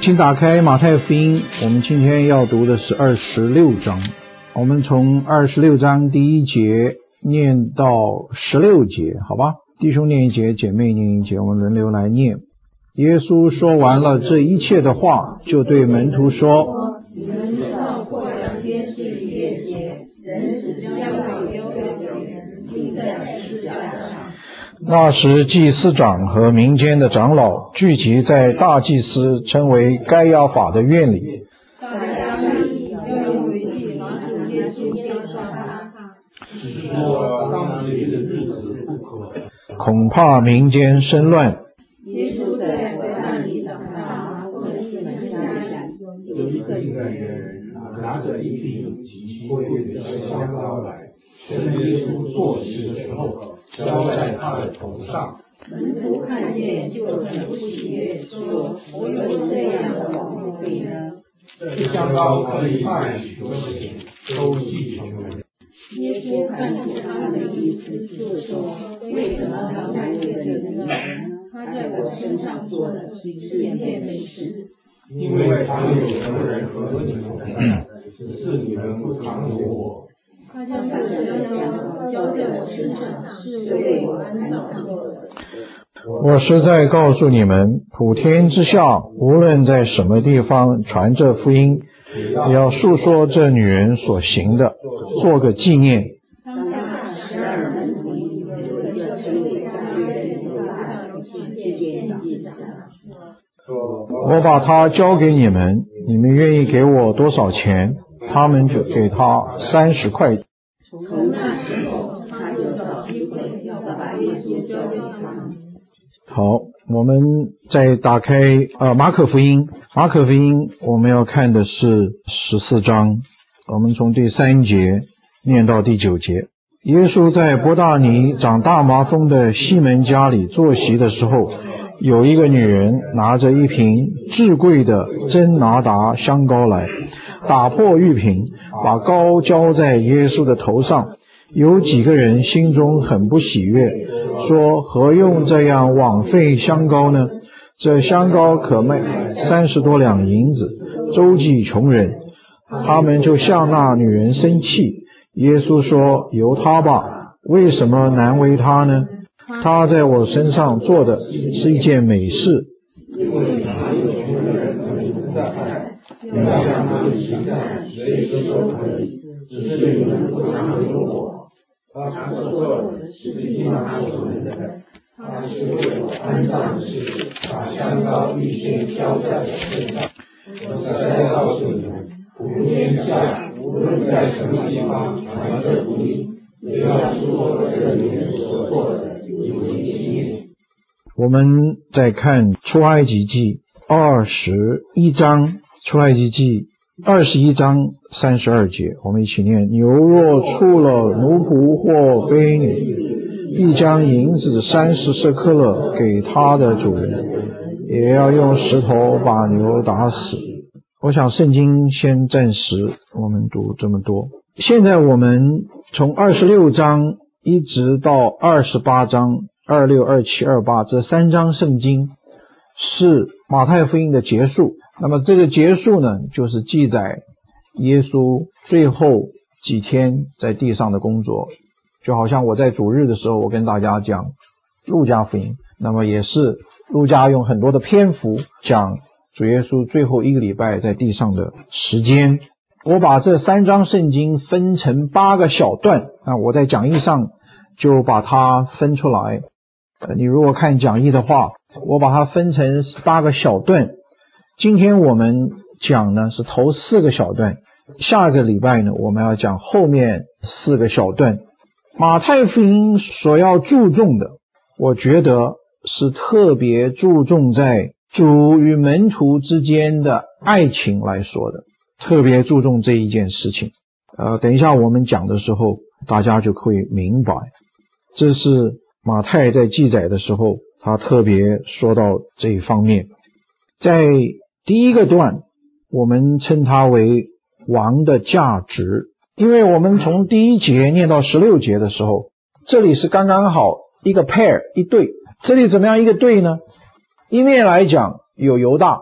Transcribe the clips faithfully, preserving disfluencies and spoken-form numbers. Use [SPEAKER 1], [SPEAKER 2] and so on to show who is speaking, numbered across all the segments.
[SPEAKER 1] 请打开马太福音，我们今天要读的是二十六章。我们从二十六章第一节念到十六节，好吧？弟兄念一节，姐妹念一节，我们轮流来念。耶稣说完了这一切的话，就对门徒说：
[SPEAKER 2] 你们知道过两天是逾越节，人子将要丢给人，钉在十字架上。
[SPEAKER 1] 那时祭司长和民间的长老聚集在大祭司称为该亚法的院里。
[SPEAKER 2] 大家商议要用诡计防止耶稣交杀他，
[SPEAKER 3] 只说当节的日子不可，
[SPEAKER 1] 恐怕民间生乱。
[SPEAKER 2] 耶稣在伯大尼长大，或者西门家里
[SPEAKER 3] 有一个人拿着一瓶极贵的香膏来，趁耶稣坐席的时候浇在他的头上。
[SPEAKER 2] 门徒看见就很不喜悦，说：我有这样的王不可以呢？
[SPEAKER 3] 这香膏可以卖许多钱，周济穷人。
[SPEAKER 2] 耶稣看出他们的意思，就说：为什么要买这个人呢？他在我身上做的是一件美事。
[SPEAKER 3] 因为常有穷人和你们同在，只是你们不常有我。
[SPEAKER 2] 他将这个香浇在我身上，是为我安葬做的。
[SPEAKER 1] 我实在告诉你们，普天之下，无论在什么地方传这福音，也要述说这女人所行的，做个纪念。
[SPEAKER 2] 当下十二门徒里有一个称为加略的犹大人去见祭司长，
[SPEAKER 1] 我把它交给你们，你们愿意给我多少钱？他们就给他三十块。
[SPEAKER 2] 从那时候，他就找机会要把耶稣交给他们。
[SPEAKER 1] 好，我们再打开呃马可福音。马可福音我们要看的是十四章，我们从第三节念到第九节。耶稣在伯大尼长大麻风的西门家里坐席的时候，有一个女人拿着一瓶至贵的真拿达香膏来，打破玉瓶，把膏浇在耶稣的头上。有几个人心中很不喜悦，说：何用这样枉费香膏呢？这香膏可卖三十多两银子，周济穷人。他们就向那女人生气。耶稣说：由她吧，为什么难为她呢？她在我身上做的是一件美事。
[SPEAKER 3] 因为常有穷人和你们在，要让他们行善，随时都可以，只是你们不常有我。他所做的是济纳穷人的，他是为我安葬事，把香膏预先浇在我身上。我实在告诉你们，普天下无论在什么地方传这福音，也要说这女人所做的有纪念。
[SPEAKER 1] 我们再看出埃及记二十一章，出埃及记二十一章三十二节，我们一起念：牛若触了奴仆或婢女，必将银子三十舍客勒给他的主人，也要用石头把牛打死。我想圣经先暂时我们读这么多。现在我们从二十六章一直到二十八章，二六、二七、二八这三章圣经是马太福音的结束。那么这个结束呢，就是记载耶稣最后几天在地上的工作。就好像我在主日的时候，我跟大家讲路加福音，那么也是路加用很多的篇幅讲主耶稣最后一个礼拜在地上的时间。我把这三章圣经分成八个小段，那我在讲义上就把它分出来。呃，你如果看讲义的话，我把它分成八个小段。今天我们讲呢是头四个小段，下个礼拜呢我们要讲后面四个小段。马太福音所要注重的，我觉得是特别注重在主与门徒之间的爱情来说的，特别注重这一件事情。呃，等一下我们讲的时候，大家就可以明白，这是马太在记载的时候，他特别说到这一方面。在第一个段，我们称它为王的价值，因为我们从第一节念到十六节的时候，这里是刚刚好一个 pair 一对。这里怎么样一个对呢？一面来讲有犹大，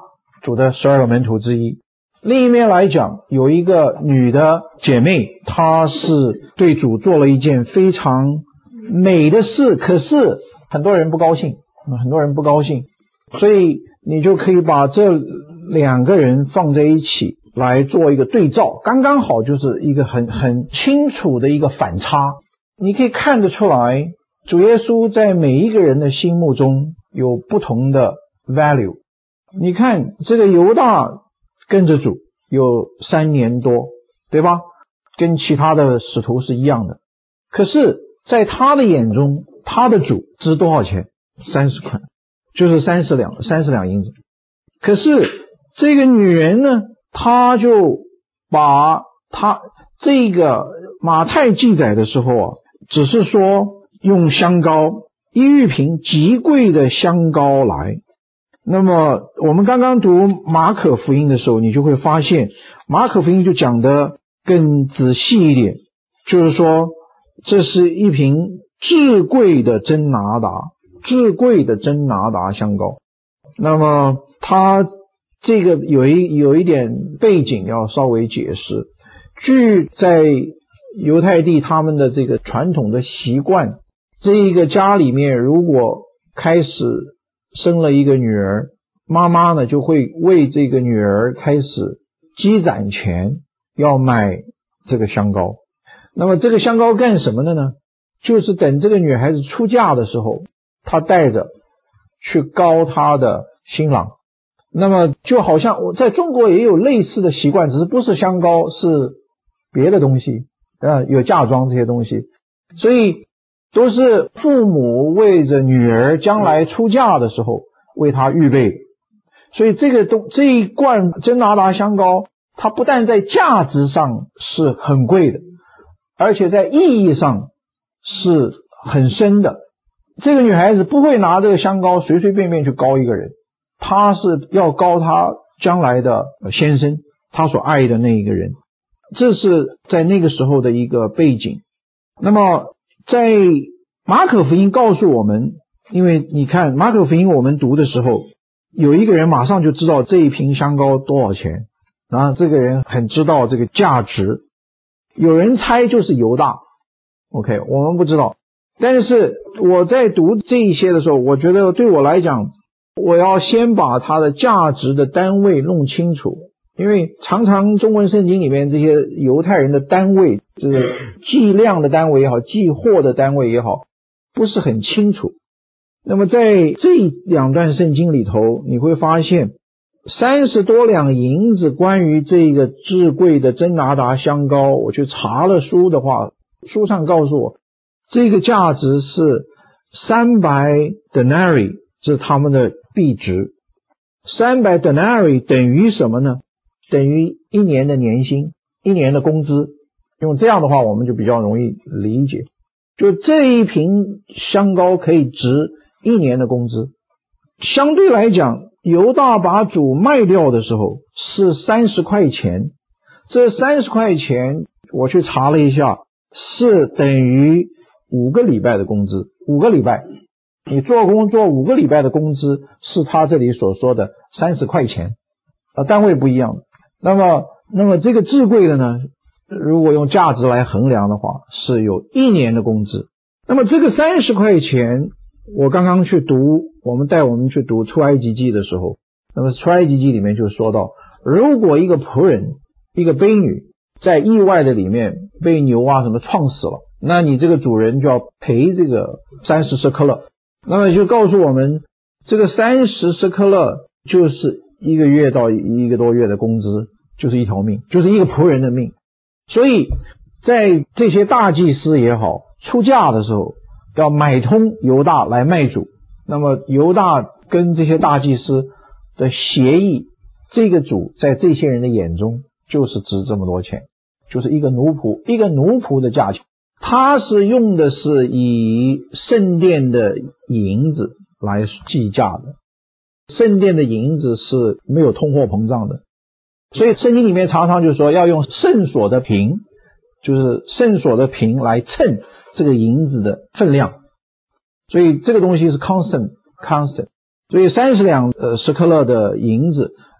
[SPEAKER 1] 主的十二个门徒之一。另一面来讲，有一个女的姐妹，她是对主做了一件非常美的事，可是很多人不高兴，很多人不高兴，所以你就可以把这两个人放在一起来做一个对照，刚刚好就是一个很很清楚的一个反差。你可以看得出来，主耶稣在每一个人的心目中有不同的 value。 你看这个犹大跟着主有三年多，对吧？跟其他的使徒是一样的，可是在他的眼中，他的主值多少钱？三十块，就是三十两三十两银子。可是这个女人呢，她就把她这个马太记载的时候啊，只是说用香膏，一玉瓶极贵的香膏来。那么我们刚刚读马可福音的时候，你就会发现马可福音就讲得更仔细一点，就是说这是一瓶至贵的真拿达，至贵的真拿达香膏。那么它这个有一有一点背景要稍微解释。据在犹太地他们的这个传统的习惯，这一个家里面如果开始生了一个女儿，妈妈呢就会为这个女儿开始积攒钱，要买这个香膏。那么这个香膏干什么的呢？就是等这个女孩子出嫁的时候，她带着去膏她的新郎。那么就好像我在中国也有类似的习惯，只是不是香膏，是别的东西，呃，有嫁妆这些东西。所以都是父母为着女儿将来出嫁的时候为她预备。所以这个东这一罐真拿达香膏，它不但在价值上是很贵的，而且在意义上是很深的。这个女孩子不会拿这个香膏随随便便去膏一个人，她是要膏她将来的先生，她所爱的那一个人。这是在那个时候的一个背景。那么在马可福音告诉我们，因为你看马可福音我们读的时候，有一个人马上就知道这一瓶香膏多少钱，然后这个人很知道这个价值。有人猜就是犹大 OK， 我们不知道。但是我在读这一些的时候，我觉得对我来讲，我要先把它的价值的单位弄清楚。因为常常中文圣经里面这些犹太人的单位，就是计量的单位也好，计货的单位也好，不是很清楚。那么在这两段圣经里头，你会发现三十多两银子关于这个至贵的真拿达香膏，我去查了书的话，书上告诉我这个价值是三百 denarii， 这是他们的币值。三百 denarii 等于什么呢？等于一年的年薪，一年的工资。用这样的话我们就比较容易理解，就这一瓶香膏可以值一年的工资。相对来讲，犹大把主卖掉的时候是三十块钱，这三十块钱我去查了一下，是等于五个礼拜的工资。五个礼拜你做工做五个礼拜的工资是他这里所说的三十块钱，啊，单位不一样。那么那么这个至贵的呢，如果用价值来衡量的话，是有一年的工资。那么这个三十块钱，我刚刚去读，我们带我们去读出埃及记的时候，那么出埃及记里面就说到，如果一个仆人一个婢女在意外的里面被牛啊什么撞死了，那你这个主人就要赔这个三十舍客勒。那么就告诉我们，这个三十舍客勒就是一个月到一个多月的工资，就是一条命，就是一个仆人的命。所以在这些大祭司也好，出嫁的时候要买通犹大来卖主。那么犹大跟这些大祭司的协议，这个主在这些人的眼中就是值这么多钱，就是一个奴仆一个奴仆的价钱。他是用的是以圣殿的银子来计价的，圣殿的银子是没有通货膨胀的，所以圣经里面常常就说要用圣所的瓶，就是圣所的瓶来称这个银子的分量。所以这个东西是 constant constant。所以三十两呃舍客勒的银子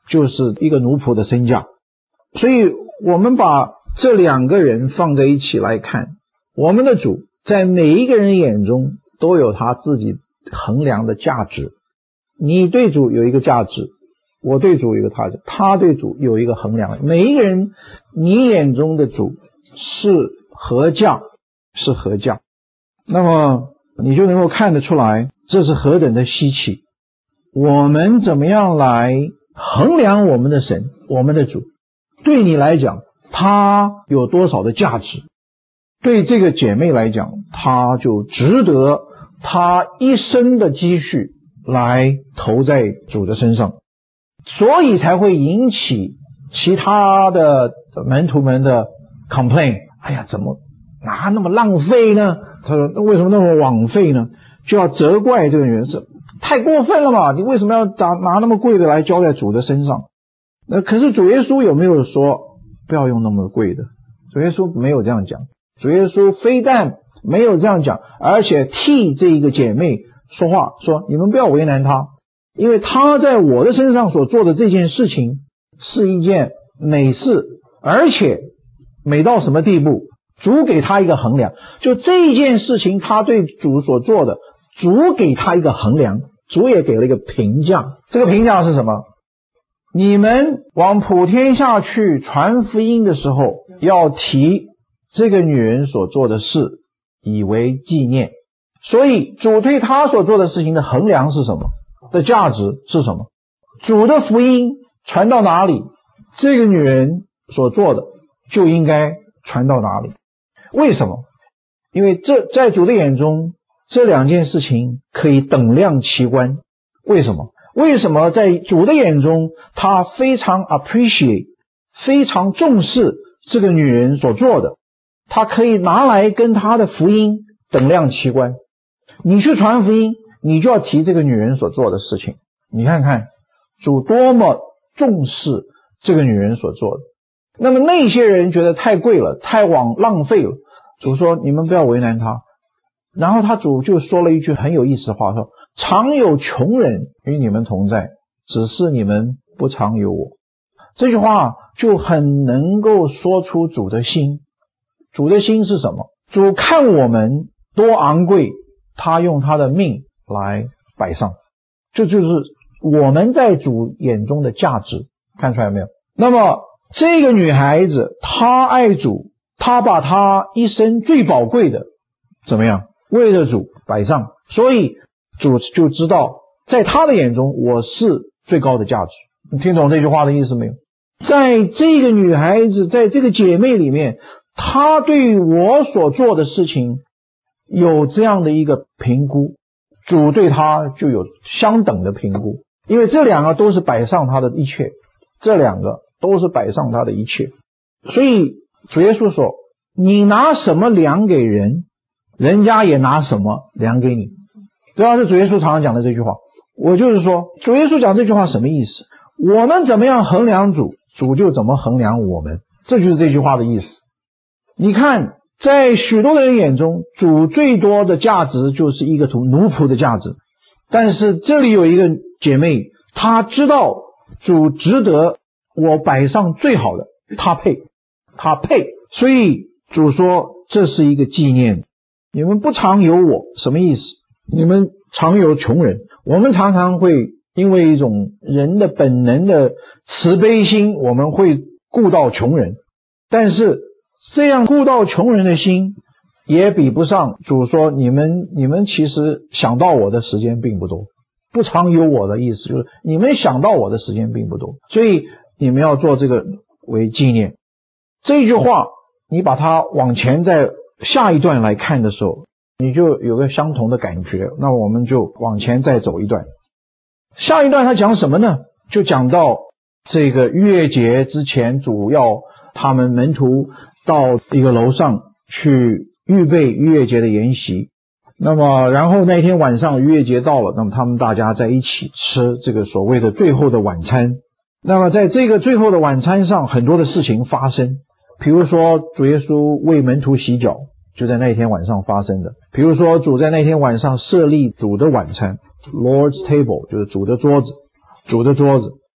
[SPEAKER 1] 就是一个奴仆的身价。所以我们把这两个人放在一起来看，我们的主在每一个人眼中都有他自己衡量的价值。你对主有一个价值，我对主有一个价值，他对主有一个衡量。每一个人，你眼中的主是何价，是何价，那么你就能够看得出来，这是何等的稀奇。我们怎么样来衡量我们的神，我们的主？对你来讲，他有多少的价值？对这个姐妹来讲，他就值得他一生的积蓄来投在主的身上，所以才会引起其他的门徒们的 complain。 哎呀，怎么拿那么浪费呢？他说为什么那么枉费呢？就要责怪这个女人，是太过分了嘛，你为什么要拿那么贵的来交在主的身上？那可是主耶稣有没有说不要用那么贵的？主耶稣没有这样讲。主耶稣非但没有这样讲，而且替这一个姐妹说话，说你们不要为难她，因为她在我的身上所做的这件事情是一件美事，而且美到什么地步？主给她一个衡量，就这件事情她对主所做的，主给她一个衡量，主也给了一个评价。这个评价是什么？你们往普天下去传福音的时候，要提这个女人所做的事，以为纪念。所以主对她所做的事情的衡量是什么？的价值是什么？主的福音传到哪里，这个女人所做的就应该传到哪里。为什么？因为这在主的眼中，这两件事情可以等量齐观。为什么？为什么在主的眼中，他非常 appreciate， 非常重视这个女人所做的，他可以拿来跟他的福音等量齐观。你去传福音，你就要提这个女人所做的事情。你看看主多么重视这个女人所做的。那么那些人觉得太贵了，太枉浪费了，主说你们不要为难他。然后他主就说了一句很有意思的话，说常有穷人与你们同在，只是你们不常有我。这句话就很能够说出主的心。主的心是什么？主看我们多昂贵，他用他的命来摆上，这就是我们在主眼中的价值。看出来没有？那么这个女孩子她爱主，她把她一生最宝贵的怎么样为了主摆上，所以主就知道在她的眼中我是最高的价值。你听懂这句话的意思没有？在这个女孩子，在这个姐妹里面，她对我所做的事情有这样的一个评估，主对她就有相等的评估。因为这两个都是摆上她的一切，这两个都是摆上她的一切。所以主耶稣说，你拿什么量给人，人家也拿什么量给你。这要是主耶稣常常讲的这句话。我就是说，主耶稣讲这句话什么意思？我们怎么样衡量主，主就怎么衡量我们，这就是这句话的意思。你看在许多的人眼中，主最多的价值就是一个奴仆的价值，但是这里有一个姐妹，她知道主值得我摆上最好的，她配，她配。所以主说这是一个纪念。你们不常有我，什么意思？你们常有穷人。我们常常会因为一种人的本能的慈悲心，我们会顾到穷人，但是这样顾到穷人的心也比不上主说你们你们其实想到我的时间并不多。不常有我的意思就是你们想到我的时间并不多，所以你们要做这个为纪念。这句话你把它往前在下一段来看的时候，你就有个相同的感觉。那我们就往前再走一段。下一段他讲什么呢？就讲到这个逾越节之前，主要他们门徒到一个楼上去预备逾越节的筵席。那么然后那天晚上逾越节到了，那么他们大家在一起吃这个所谓的最后的晚餐。那么在这个最后的晚餐上，很多的事情发生。比如说主耶稣为门徒洗脚，就在那一天晚上发生的。比如说主在那天晚上设立主的晚餐， Lord's table， 就是主的桌子，主的桌子。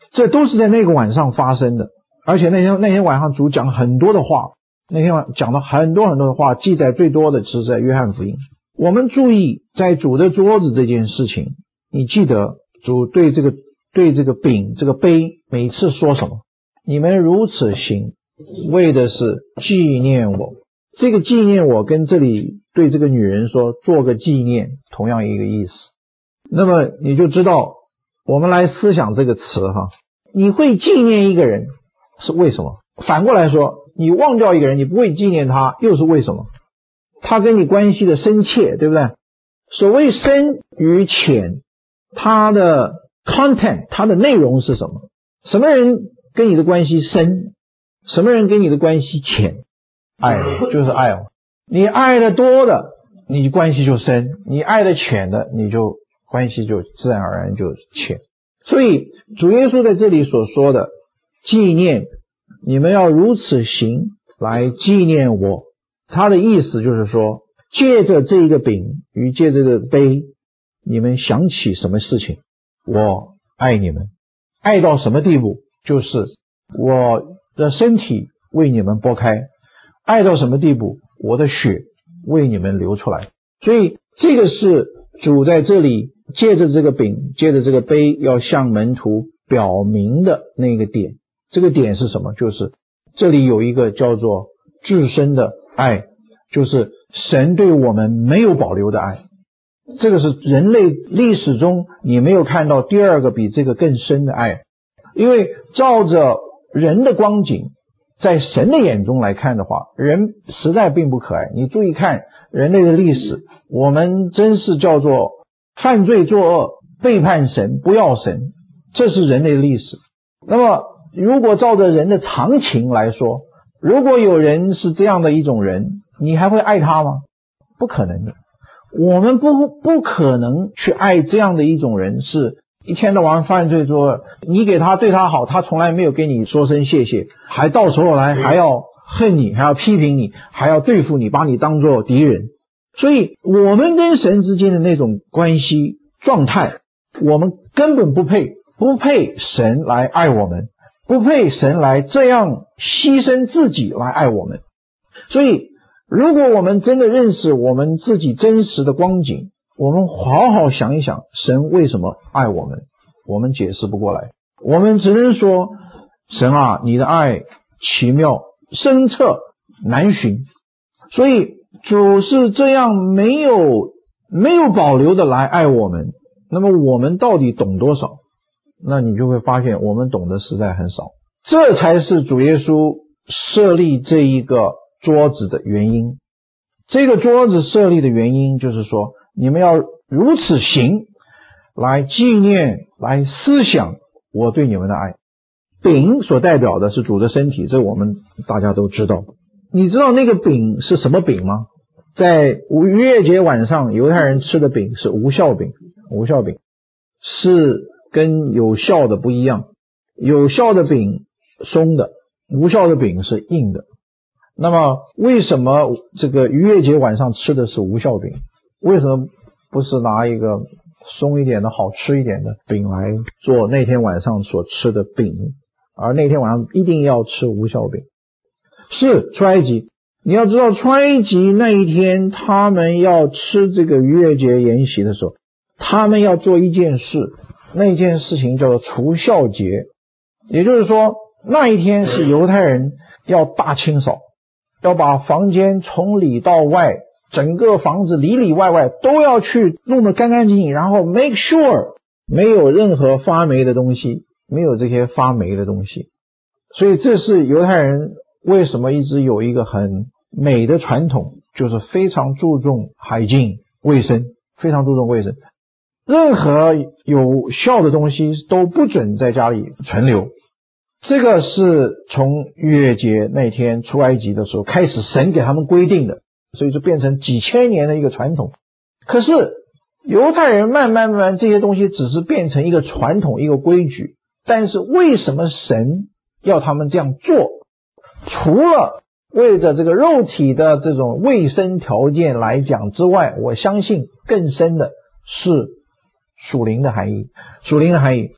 [SPEAKER 1] 这都是在那个晚上发生的。而且那天那天晚上主讲很多的话，那天晚讲了很多很多的话，记载最多的是在约翰福音。我们注意在主的桌子这件事情，你记得主对这个对这个饼这个杯每次说什么？你们如此行，为的是纪念我。这个纪念我跟这里对这个女人说做个纪念同样一个意思。那么你就知道，我们来思想这个词哈，你会纪念一个人是为什么？反过来说，你忘掉一个人，你不会纪念他，又是为什么？他跟你关系的深切，对不对？所谓深与浅，它的 content 它的内容是什么？什么人跟你的关系深？什么人跟你的关系浅？爱就是爱哦，你爱的多的你关系就深，你爱的浅的你就关系就自然而然就浅。所以主耶稣在这里所说的纪念，你们要如此行来纪念我，他的意思就是说，借着这个饼与借着这个杯，你们想起什么事情？我爱你们，爱到什么地步？就是我的身体为你们剥开，爱到什么地步？我的血为你们流出来。所以这个是主在这里借着这个饼借着这个杯要向门徒表明的那个点。这个点是什么？就是这里有一个叫做至深的爱，就是神对我们没有保留的爱。这个是人类历史中你没有看到第二个比这个更深的爱。因为照着人的光景，在神的眼中来看的话，人实在并不可爱。你注意看人类的历史，我们真是叫做犯罪作恶，背叛神，不要神，这是人类的历史。那么如果照着人的常情来说，如果有人是这样的一种人，你还会爱他吗？不可能的。我们不不可能去爱这样的一种人，是一天到晚犯罪作恶，你给他对他好，他从来没有跟你说声谢谢，还到时候来还要恨你，还要批评你，还要对付你，把你当作敌人。所以我们跟神之间的那种关系状态，我们根本不配，不配神来爱我们，不配神来这样牺牲自己来爱我们。所以如果我们真的认识我们自己真实的光景，我们好好想一想，神为什么爱我们？我们解释不过来，我们只能说，神啊，你的爱奇妙深彻难寻。所以主是这样没有没有保留的来爱我们，那么我们到底懂多少？那你就会发现我们懂得实在很少。这才是主耶稣设立这一个桌子的原因。这个桌子设立的原因就是说，你们要如此行，来纪念，来思想我对你们的爱。饼所代表的是主的身体，这我们大家都知道。你知道那个饼是什么饼吗？在逾越节晚上犹太人吃的饼是无酵饼。无酵饼是跟有酵的不一样，有酵的饼松的，无酵的饼是硬的。那么为什么这个逾越节晚上吃的是无酵饼？为什么不是拿一个松一点的好吃一点的饼来做那天晚上所吃的饼，而那天晚上一定要吃无酵饼？是出埃及，你要知道出埃及那一天他们要吃这个逾越节筵席的时候，他们要做一件事，那件事情叫做除酵节。也就是说那一天是犹太人要大清扫，要把房间从里到外，整个房子里里外外都要去弄得干干净净，然后 make sure 没有任何发霉的东西，没有这些发霉的东西。所以这是犹太人为什么一直有一个很美的传统，就是非常注重海禁卫生，非常注重卫生，任何有效的东西都不准在家里存留。这个是从逾越节那天出埃及的时候开始神给他们规定的，所以就变成几千年的一个传统。可是犹太人慢慢慢慢这些东西只是变成一个传统，一个规矩。但是为什么神要他们这样做？除了为着这个肉体的这种卫生条件来讲之外，我相信更深的是属灵的含义。属灵的含义，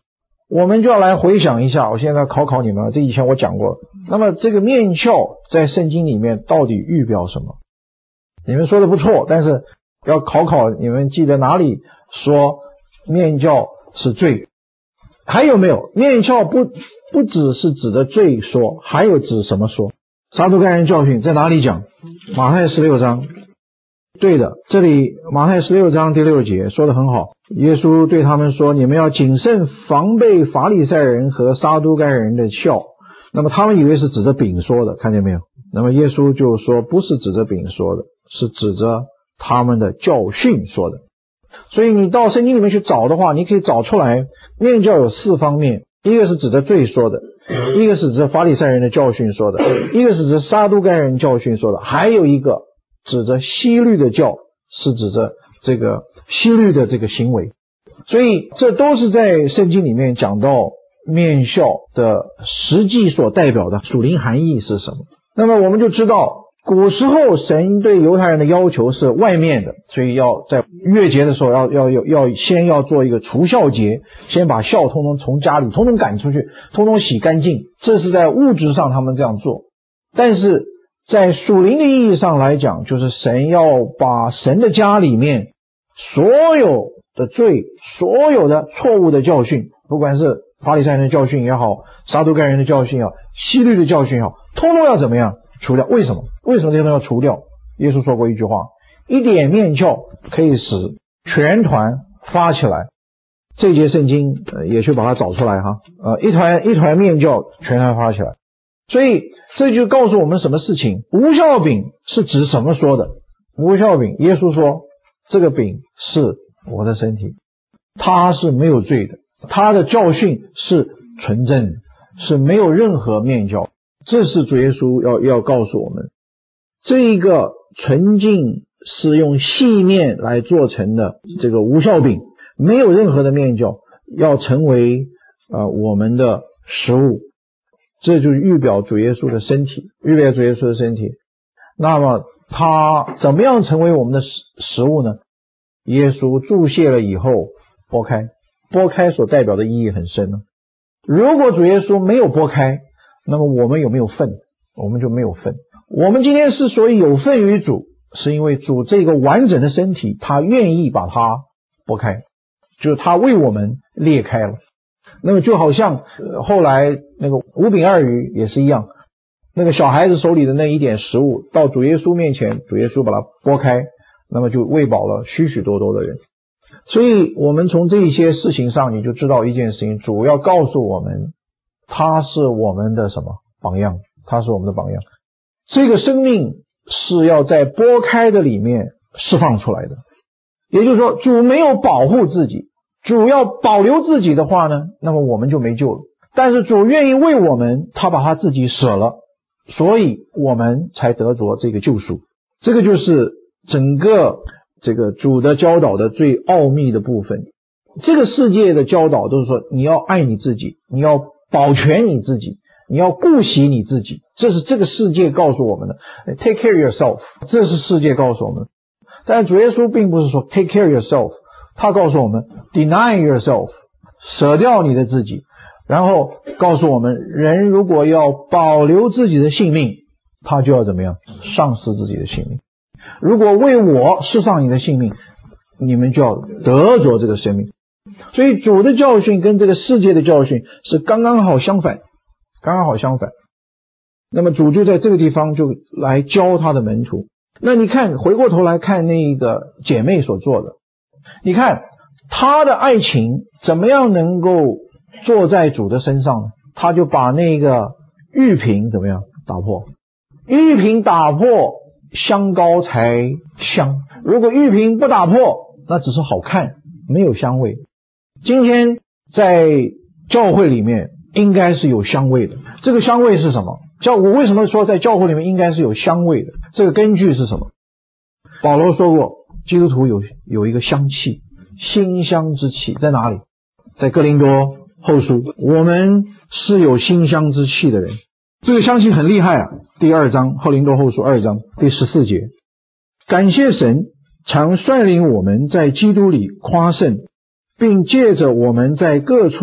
[SPEAKER 1] 我们就要来回想一下，我现在考考你们了，这以前我讲过了。那么这个面鞘在圣经里面到底预表什么？你们说的不错，但是要考考你们记得哪里说面酵是罪？还有没有面酵不不只是指的罪说，还有指什么说？撒都该人教训在哪里讲？马太十六章。对的，这里马太十六章第六节说得很好，耶稣对他们说，你们要谨慎防备法利赛人和撒都该人的酵。那么他们以为是指着饼说的，看见没有？那么耶稣就说不是指着饼说的，是指着他们的教训说的。所以你到圣经里面去找的话，你可以找出来面酵有四方面，一个是指着罪说的，一个是指着法利赛人的教训说的，一个是指着撒都该人教训说的，还有一个指着希律的教，是指着这个希律的这个行为。所以这都是在圣经里面讲到面酵的实际所代表的属灵含义是什么。那么我们就知道古时候神对犹太人的要求是外面的，所以要在月节的时候要要要要先要做一个除酵节，先把酵通通从家里通通赶出去，通通洗干净，这是在物质上他们这样做。但是在属灵的意义上来讲，就是神要把神的家里面所有的罪，所有的错误的教训，不管是法利赛人的教训也好，撒都该人的教训也好，希律的教训也好，通通要怎么样除掉？为什么？为什么这些东西要除掉？耶稣说过一句话，一点面酵可以使全团发起来。这节圣经、呃、也去把它找出来哈，呃，一团一团面酵全团发起来。所以这就告诉我们什么事情？无酵饼是指什么说的？无酵饼，耶稣说这个饼是我的身体，它是没有罪的，它的教训是纯正的，是没有任何面酵。这是主耶稣要要告诉我们，这一个纯净是用细面来做成的这个无酵饼，没有任何的面酵，要成为呃我们的食物。这就是预表主耶稣的身体，预表主耶稣的身体。那么它怎么样成为我们的食物呢？耶稣注谢了以后剥开，剥开所代表的意义很深呢。如果主耶稣没有剥开，那么我们有没有份？我们就没有份。我们今天之所以有份于主，是因为主这个完整的身体，他愿意把它剥开，就是他为我们裂开了。那么就好像、呃、后来那个五饼二鱼也是一样，那个小孩子手里的那一点食物到主耶稣面前，主耶稣把它剥开，那么就喂饱了许许多多的人。所以我们从这一些事情上，你就知道一件事情，主要告诉我们他是我们的什么榜样，他是我们的榜样。这个生命是要在剥开的里面释放出来的。也就是说，主没有保护自己，主要保留自己的话呢，那么我们就没救了。但是主愿意为我们，他把他自己舍了，所以我们才得着这个救赎。这个就是整个这个主的教导的最奥秘的部分。这个世界的教导都是说，你要爱你自己，你要保全你自己，你要顾惜你自己，这是这个世界告诉我们的。 Take care yourself， 这是世界告诉我们的。但主耶稣并不是说 take care yourself， 他告诉我们 deny yourself， 舍掉你的自己，然后告诉我们，人如果要保留自己的性命，他就要怎么样？丧失自己的性命。如果为我释放你的性命，你们就要得着这个生命。所以主的教训跟这个世界的教训是刚刚好相反，刚刚好相反。那么主就在这个地方就来教他的门徒。那你看，回过头来看那个姐妹所做的，你看她的爱情怎么样能够坐在主的身上呢？她就把那个玉瓶怎么样打破，玉瓶打破香膏才香，如果玉瓶不打破，那只是好看，没有香味。今天在教会里面应该是有香味的，这个香味是什么？教我为什么说在教会里面应该是有香味的？这个根据是什么？保罗说过，基督徒有有一个香气，馨香之气在哪里？在哥林多后书，我们是有馨香之气的人。这个香气很厉害啊！第二章，哥林多后书二章第十四节，感谢神常率领我们在基督里夸胜，并借着我们在各处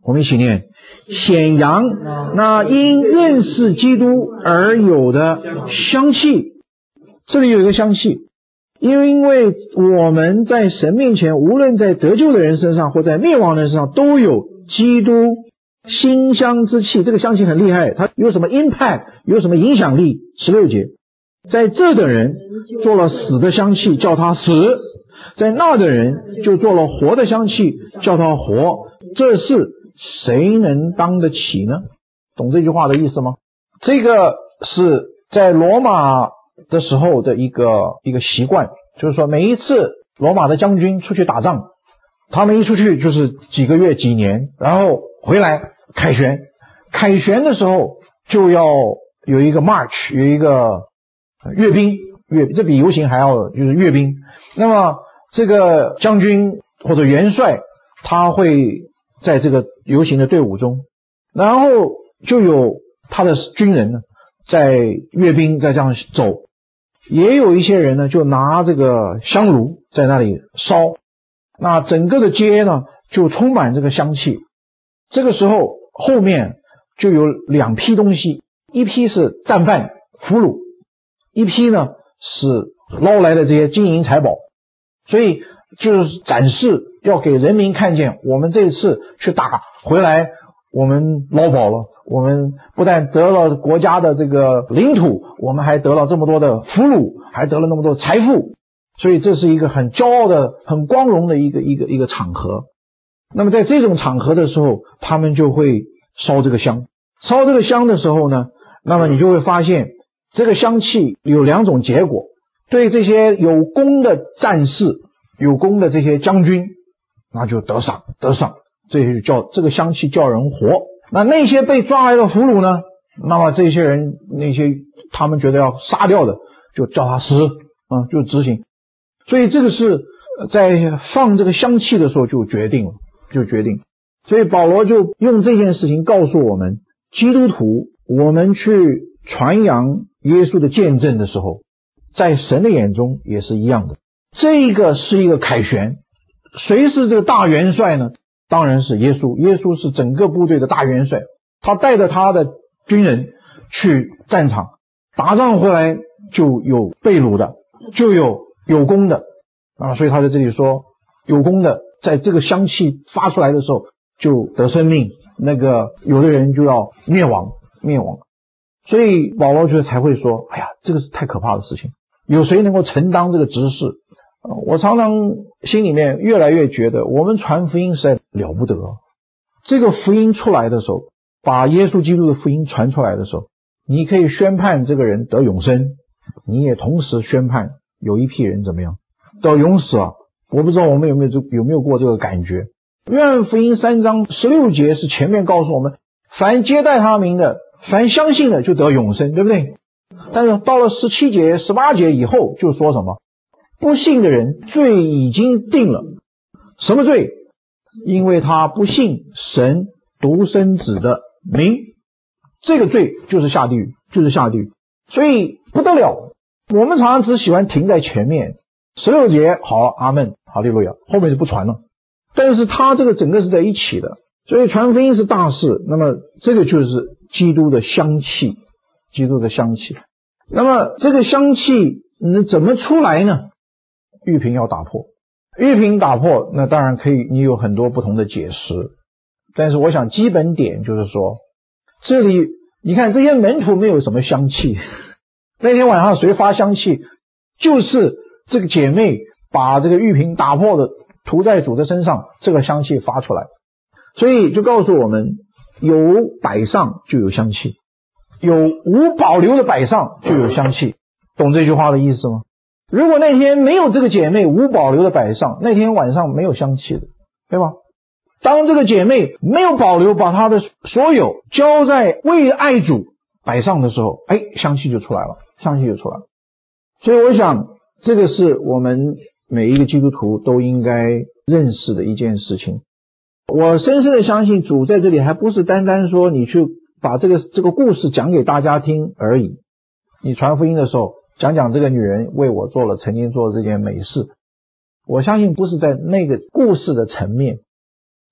[SPEAKER 1] 我们一起念：显扬那因认识基督而有的香气。这里有一个香气，因为因为我们在神面前，无论在得救的人身上或在灭亡的人身上，都有基督馨香之气。这个香气很厉害，它有什么 impact， 有什么影响力？十六节，在这的人做了死的香气，叫他死；在那的人就做了活的香气，叫他活。这是谁能当得起呢？懂这句话的意思吗？这个是在罗马的时候的一个一个习惯，就是说每一次罗马的将军出去打仗，他们一出去就是几个月几年，然后回来凯旋，凯旋的时候就要有一个 march， 有一个阅兵，阅这比游行还要就是阅兵。那么这个将军或者元帅他会在这个游行的队伍中，然后就有他的军人呢在阅兵，在这样走，也有一些人呢就拿这个香炉在那里烧，那整个的街呢就充满这个香气。这个时候后面就有两批东西，一批是战犯俘虏，一批呢是捞来的这些金银财宝，所以就是展示，要给人民看见，我们这次去打回来，我们捞宝了，我们不但得了国家的这个领土，我们还得了这么多的俘虏，还得了那么多财富，所以这是一个很骄傲的、很光荣的一个一个一个场合。那么在这种场合的时候，他们就会烧这个香。烧这个香的时候呢，那么你就会发现这个香气有两种结果。对这些有功的战士、有功的这些将军，那就得赏得赏，这就叫这个香气叫人活。那那些被抓来的俘虏呢，那么这些人那些他们觉得要杀掉的，就叫他死啊，就执行。所以这个是在放这个香气的时候就决定了，就决定。所以保罗就用这件事情告诉我们，基督徒我们去传扬耶稣的见证的时候，在神的眼中也是一样的。这个是一个凯旋，谁是这个大元帅呢？当然是耶稣。耶稣是整个部队的大元帅，他带着他的军人去战场打仗，回来就有被掳的，就有有功的啊。所以他在这里说，有功的在这个香气发出来的时候就得生命，那个有的人就要灭亡灭亡。所以保罗就才会说，哎呀，这个是太可怕的事情，有谁能够承担这个职事？我常常心里面越来越觉得，我们传福音实在了不得。这个福音出来的时候，把耶稣基督的福音传出来的时候，你可以宣判这个人得永生，你也同时宣判有一批人怎么样得永死啊。我不知道我们有没有有没有过这个感觉。约翰福音三章十六节是前面告诉我们，凡接待他名的，凡相信的就得永生，对不对？但是到了十七节十八节以后就说什么？不信的人罪已经定了。什么罪？因为他不信神独生子的名，这个罪就是下地狱，就是下地狱。所以不得了，我们常常只喜欢停在前面十六节，好，阿们，哈利路亚，后面就不传了。但是他这个整个是在一起的，所以传福音是大事。那么这个就是基督的香气，基督的香气。那么这个香气能怎么出来呢？玉瓶要打破，玉瓶打破，那当然可以，你有很多不同的解释。但是我想基本点就是说，这里你看这些门徒没有什么香气，那天晚上谁发香气？就是这个姐妹把这个玉瓶打破的涂在主的身上，这个香气发出来。所以就告诉我们，有摆上就有香气，有无保留的摆上就有香气。懂这句话的意思吗？如果那天没有这个姐妹无保留的摆上，那天晚上没有香气的，对吧？当这个姐妹没有保留，把她的所有交在为爱主摆上的时候，哎，香气就出来了，香气就出来了。所以我想这个是我们每一个基督徒都应该认识的一件事情。我深深的相信主在这里还不是单单说你去把这个这个故事讲给大家听而已。你传福音的时候讲讲这个女人为我做了曾经做的这件美事，我相信不是在那个故事的层面。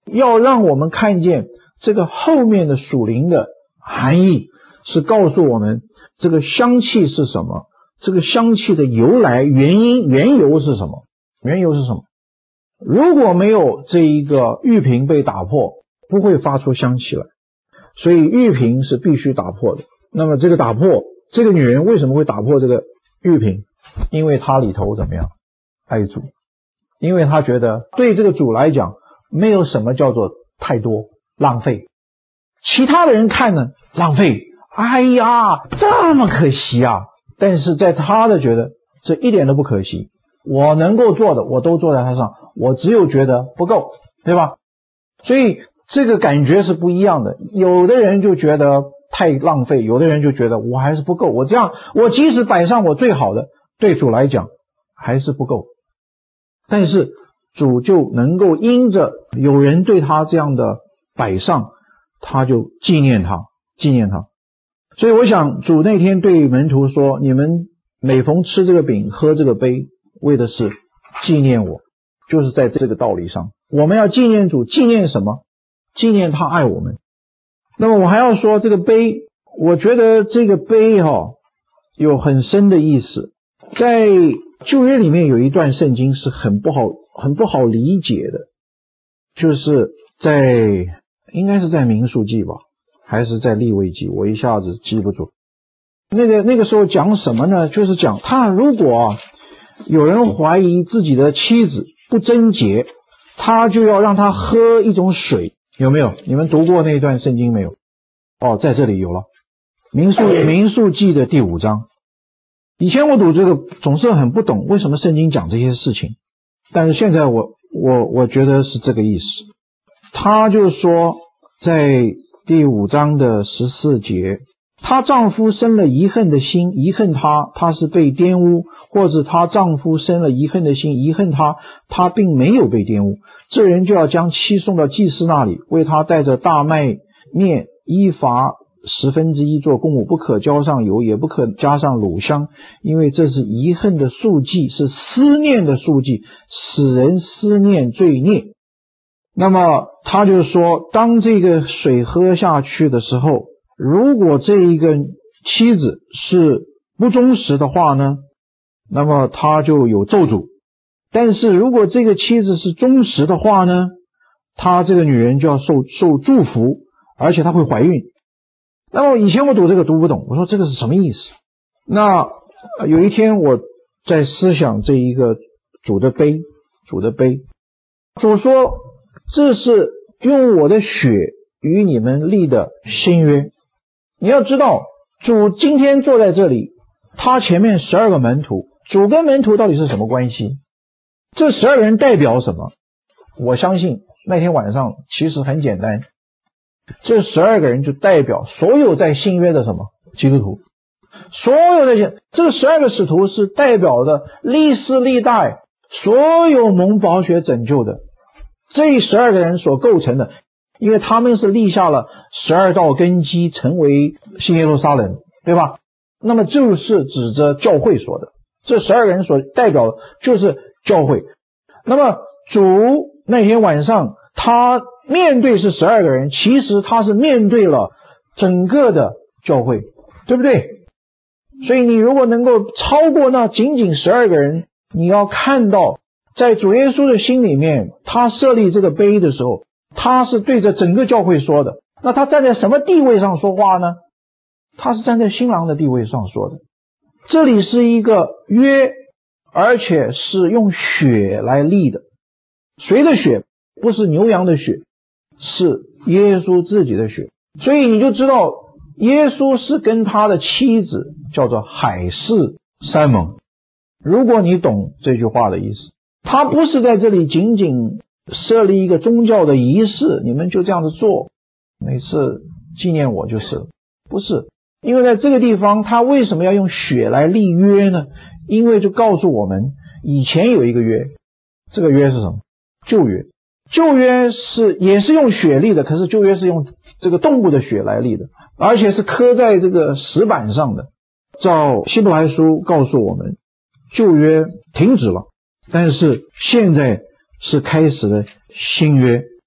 [SPEAKER 1] 要让我们看见这个后面的属灵的含义，是告诉我们这个香气是什么，这个香气的由来、原因、缘由是什么？缘由是什么？如果没有这一个玉瓶被打破，不会发出香气来，所以玉瓶是必须打破的。那么这个打破，这个女人为什么会打破这个玉瓶？因为她里头怎么样？爱主，因为她觉得对这个主来讲，没有什么叫做太多浪费。其他的人看呢，浪费，哎呀，这么可惜啊！但是在她的觉得这一点都不可惜，我能够做的我都做在它上，我只有觉得不够，对吧？所以这个感觉是不一样的。有的人就觉得太浪费，有的人就觉得我还是不够，我这样我即使摆上我最好的，对主来讲还是不够。但是主就能够因着有人对他这样的摆上，他就纪念他，纪念他。所以我想主那天对门徒说，你们每逢吃这个饼喝这个杯，为的是纪念我，就是在这个道理上，我们要纪念主。纪念什么？纪念他爱我们。那么我还要说这个杯，我觉得这个杯哦，有很深的意思。在旧约里面有一段圣经是很不好很不好理解的，就是在应该是在民数记吧，还是在利未记，我一下子记不住。那个那个时候讲什么呢？就是讲他如果有人怀疑自己的妻子不贞洁，他就要让他喝一种水，有没有？你们读过那段圣经没有？哦，在这里有了。民数民数记的第五章。以前我读这个总是很不懂为什么圣经讲这些事情，但是现在我我我觉得是这个意思。他就说在第五章的十四节，她丈夫生了遗恨的心，遗恨她，她是被玷污；或者她丈夫生了遗恨的心，遗恨她，她并没有被玷污。这人就要将妻送到祭司那里，为她带着大麦面依法十分之一做供物，不可浇上油，也不可加上乳香，因为这是遗恨的数记，是思念的数记，使人思念罪孽。那么他就说，当这个水喝下去的时候，如果这一个妻子是不忠实的话呢，那么他就有咒诅。但是如果这个妻子是忠实的话呢，他这个女人就要受受祝福，而且她会怀孕。那么以前我读这个读不懂，我说这个是什么意思？那有一天我在思想这一个主的杯，主的杯，主说这是用我的血与你们立的新约。你要知道，主今天坐在这里，他前面十二个门徒，主跟门徒到底是什么关系？这十二个人代表什么？我相信那天晚上其实很简单，这十二个人就代表所有在新约的什么基督徒，所有的这十二个使徒是代表的历世历代所有蒙宝血拯救的这十二个人所构成的，因为他们是立下了十二道根基，成为新耶路撒冷，对吧？那么就是指着教会说的，这十二个人所代表的就是教会。那么主那天晚上他面对是十二个人，其实他是面对了整个的教会，对不对？所以你如果能够超过那仅仅十二个人，你要看到在主耶稣的心里面，他设立这个杯的时候，他是对着整个教会说的。那他站在什么地位上说话呢？他是站在新郎的地位上说的。这里是一个约，而且是用血来立的。谁的血？不是牛羊的血，是耶稣自己的血。所以你就知道耶稣是跟他的妻子叫做海誓山盟。如果你懂这句话的意思，他不是在这里仅仅设立一个宗教的仪式，你们就这样子做，每次纪念我就是了，不是。因为在这个地方他为什么要用血来立约呢？因为就告诉我们以前有一个约，这个约是什么？旧约。旧约是也是用血立的，可是旧约是用这个动物的血来立的，而且是刻在这个石板上的。照希伯来书告诉我们，旧约停止了，但是现在是开始了新约。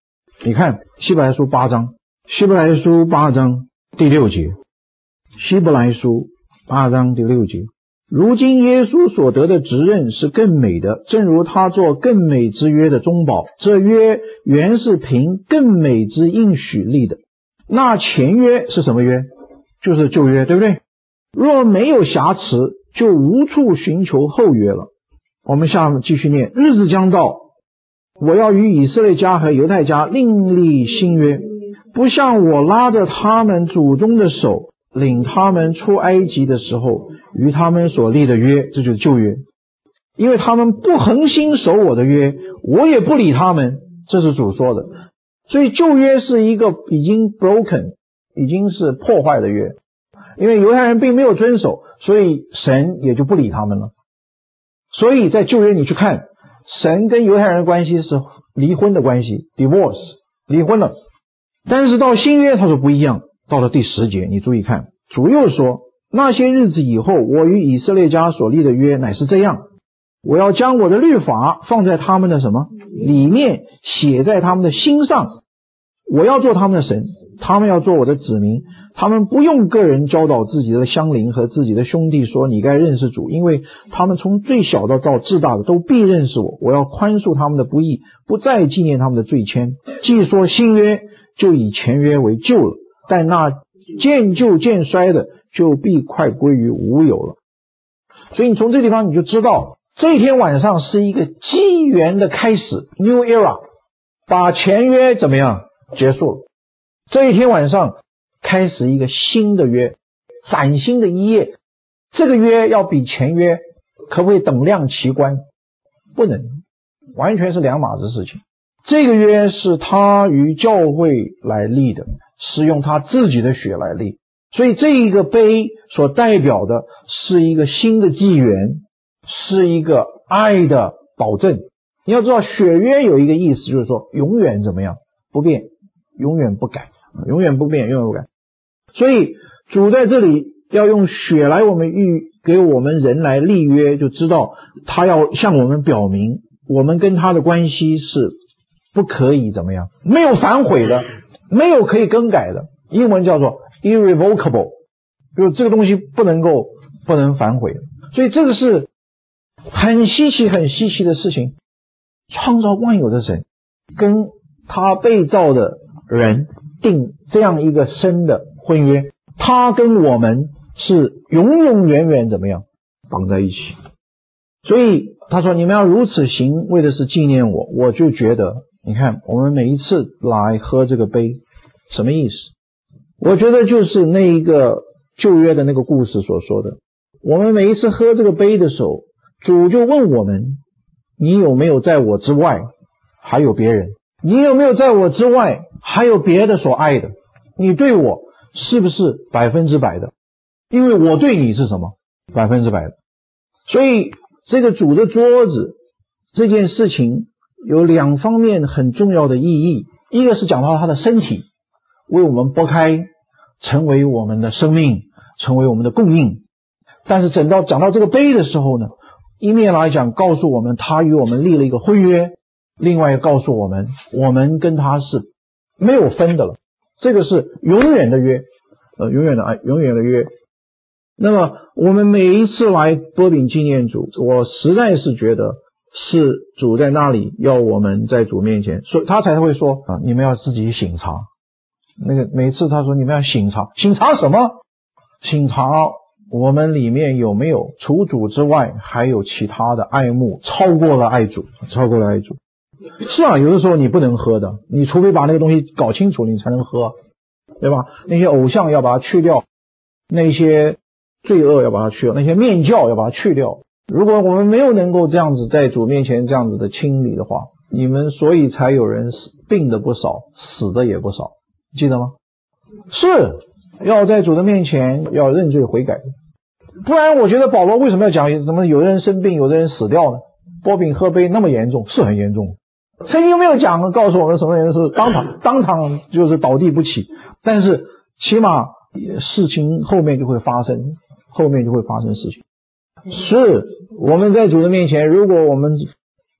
[SPEAKER 1] 你看希伯来书八章，希伯来书八章第六节，希伯来书八章第六节，如今耶稣所得的职任是更美的，正如他做更美之约的中保，这约原是凭更美之应许立的。那前约是什么约？就是旧约，对不对？若没有瑕疵，就无处寻求后约了。我们下面继续念，日子将到，我要与以色列家和犹太家另立新约，不像我拉着他们祖宗的手领他们出埃及的时候与他们所立的约，这就是旧约。因为他们不恒心守我的约，我也不理他们，这是主说的。所以旧约是一个已经 broken， 已经是破坏的约，因为犹太人并没有遵守，所以神也就不理他们了。所以在旧约你去看，神跟犹太人的关系是离婚的关系 divorce， 离婚了。但是到新约他说不一样，到了第十节你注意看，主又说，那些日子以后，我与以色列家所立的约乃是这样，我要将我的律法放在他们的什么里面，写在他们的心上，我要做他们的神，他们要做我的子民。他们不用个人教导自己的乡邻和自己的兄弟说你该认识主，因为他们从最小的到至大的都必认识我。我要宽恕他们的不义，不再纪念他们的罪愆。既说新约，就以前约为旧了，但那渐旧渐衰的，就必快归于无有了。所以你从这地方你就知道，这一天晚上是一个机缘的开始 ，New Era， 把前约怎么样结束了？这一天晚上开始一个新的约，崭新的一页。这个约要比前约可不可以等量齐观？不能，完全是两码子事情。这个约是他与教会来立的，是用他自己的血来立，所以这一个杯所代表的是一个新的纪元，是一个爱的保证。你要知道血约有一个意思，就是说永远怎么样不变，永远不改，永远不变，永远不改。所以主在这里要用血来我们预给我们人来立约，就知道他要向我们表明我们跟他的关系是不可以怎么样，没有反悔的，没有可以更改的，英文叫做 irrevocable， 就这个东西不能够不能反悔。所以这个是很稀奇很稀奇的事情。创造万有的神跟他被造的人定这样一个深的婚约，他跟我们是永永远远怎么样绑在一起。所以他说你们要如此行，为的是纪念我。我就觉得你看我们每一次来喝这个杯什么意思？我觉得就是那一个旧约的那个故事所说的，我们每一次喝这个杯的时候，主就问我们，你有没有在我之外还有别人？你有没有在我之外还有别的所爱的？你对我是不是百分之百的？因为我对你是什么？百分之百的。所以这个主的桌子这件事情有两方面很重要的意义，一个是讲到他的身体为我们剥开，成为我们的生命，成为我们的供应。但是等到讲到这个杯的时候呢，一面来讲告诉我们他与我们立了一个婚约，另外告诉我们我们跟他是没有分的了，这个是永远的约，呃，永远的爱，永远的约。那么我们每一次来擘饼纪念主，我实在是觉得是主在那里要我们在主面前，所以他才会说啊，你们要自己省察。那个每次他说你们要省察，省察什么？省察我们里面有没有除主之外还有其他的爱慕超过了爱主，超过了爱主。是啊，有的时候你不能喝的，你除非把那个东西搞清楚你才能喝，对吧？那些偶像要把它去掉，那些罪恶要把它去掉，那些面教要把它去掉。如果我们没有能够这样子在主面前这样子的清理的话，你们所以才有人病的不少，死的也不少，记得吗？是要在主的面前要认罪悔改，不然我觉得保罗为什么要讲怎么有的人生病有的人死掉呢？剥饼喝杯那么严重，是很严重。曾经没有讲告诉我们什么人是当场当场就是倒地不起，但是起码事情后面就会发生，后面就会发生事情。是我们在主的面前，如果我们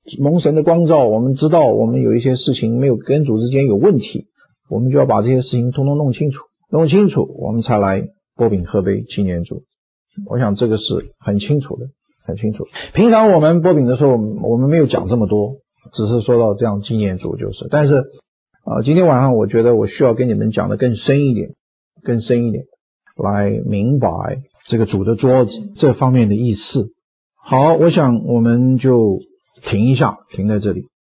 [SPEAKER 1] 蒙神的光照，我们知道我们有一些事情没有跟主之间有问题，我们就要把这些事情通通弄清楚，弄清楚我们才来擘饼喝杯纪念主。我想这个是很清楚的，很清楚。平常我们擘饼的时候，我们没有讲这么多，只是说到这样纪念主就是。但是啊、呃，今天晚上我觉得我需要跟你们讲的更深一点，更深一点，来明白这个主的桌子这方面的意思。好，我想我们就停一下，停在这里。